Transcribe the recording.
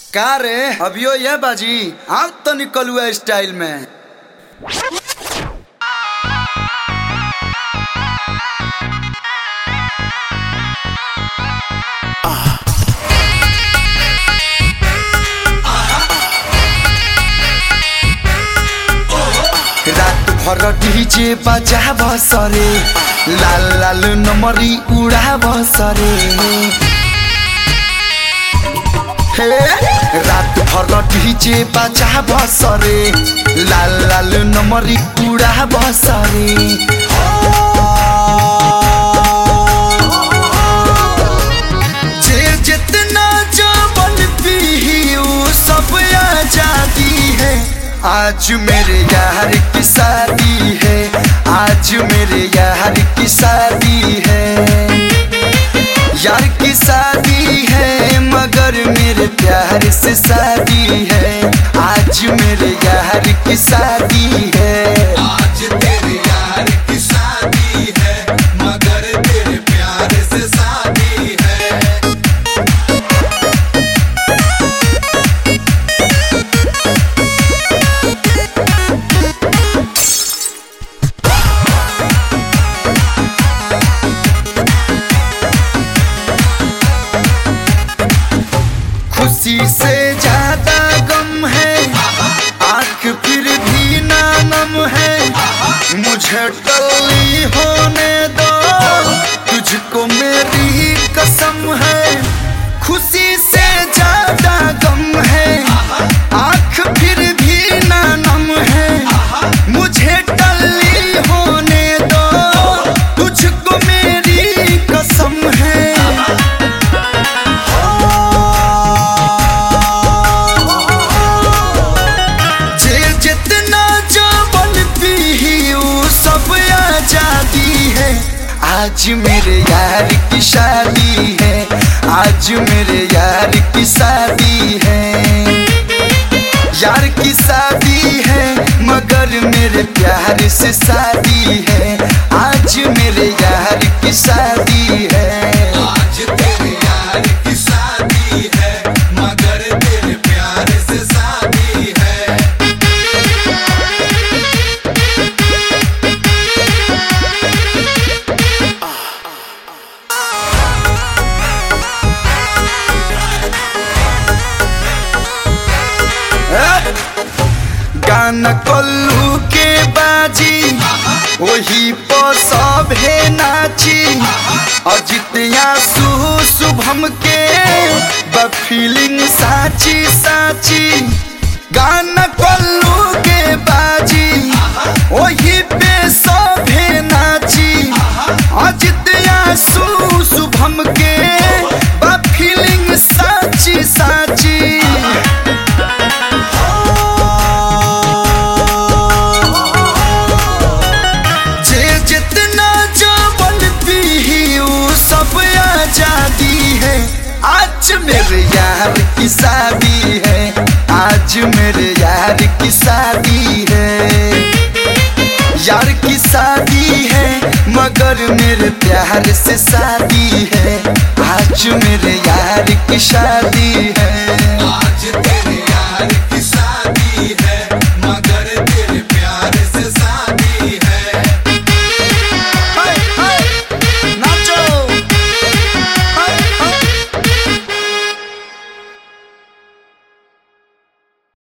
का रे अभियो ये बाजी आप तो निकलुआ स्टाइल में। रात भर डीजे बजा बसरे, लाल लाल नमरी उड़ा बसरे। रात भर डीजे बजा बसरे, लाल लाल नमरी उड़ा बसरे। जे जितना जवन पी उ सब आजादी है। आज मेरे यार की शादी है, आज मेरे यार की शादी है। यार की शादी है मगर मेरे प्यार से शादी है। आज मेरे यार की शादी है। आज तेरे यार की शादी है मगर तेरे प्यार से शादी है। खुशी से ज्यादा गम है, आँख फिर भी ना नम है। मुझे टल्ली होने दो, तुझको मेरी कसम है। खुशी से ज्यादा गम है, आँख फिर भी ना नम है। मुझे टल्ली होने दो, तुझको मेरी कसम है। आज मेरे यार की शादी है, आज मेरे यार की शादी है। यार की शादी है मगर मेरे प्यार से शादी है। आज मेरे यार की शादी है। आज तेरे यार की शादी है मगर तेरे प्यार से शादी है। गाना कोल्लू के बाजी वही सब है नाची। अजित आंसू शुभम के फीलिंग साची साची। गाना कोल्लू के बाजी वही पे सब है नाची। अजित आंसू शुभम के फीलिंग साची साची। आज मेरे यार की शादी है, आज मेरे यार की शादी है। यार की शादी है मगर मेरे प्यार से शादी है। आज मेरे यार की शादी